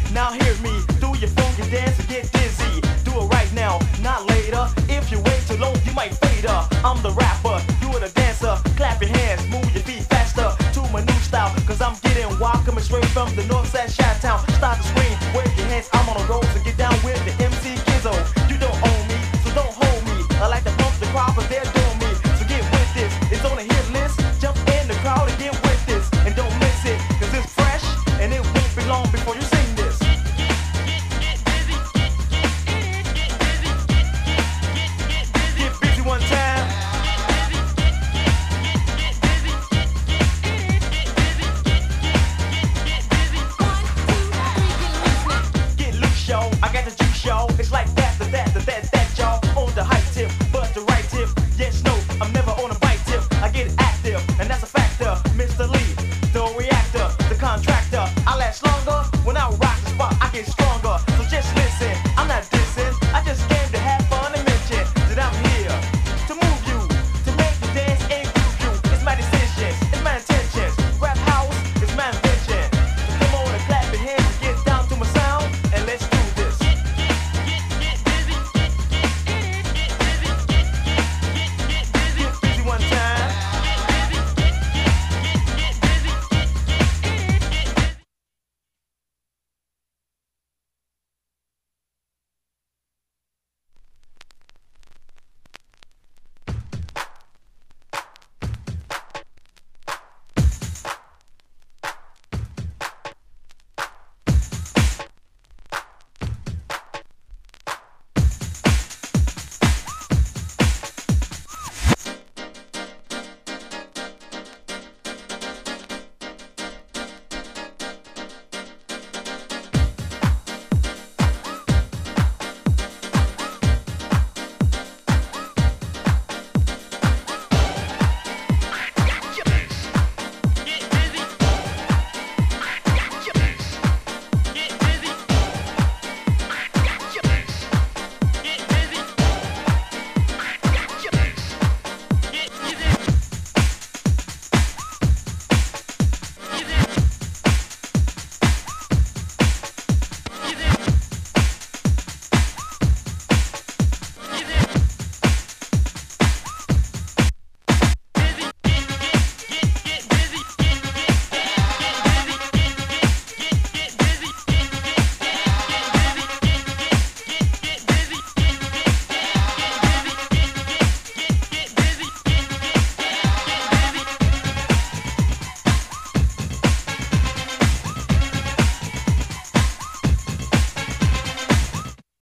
Now hear me, do your funky dance and get dizzy. Do it right now, not later. If you wait too long, you might fade up. I'm the rapper, you are the dancer. Clap your hands, move your feet faster to my new style. Cause I'm getting wild, coming straight from the north side Chi-Town. Start to scream, wave your hands, I'm on the road. So get down with the MC Gizzo. You don't own me, so don't hold me. I like to pump the crowd, but they're doing me. So get with this, it's on the hit list. Jump in the crowd and get with this. And don't miss it, cause it's fresh. And it won't be long before you sing this. Get busy one time. Get loose, y'all. I got the juice, y'all. It's like that, y'all. On the hype tip, but the right tip. Yes, no, I'm never on a bite tip. I get active, and that's a factor. Mr. Lee, the reactor, the contractor. I last longer when I ride.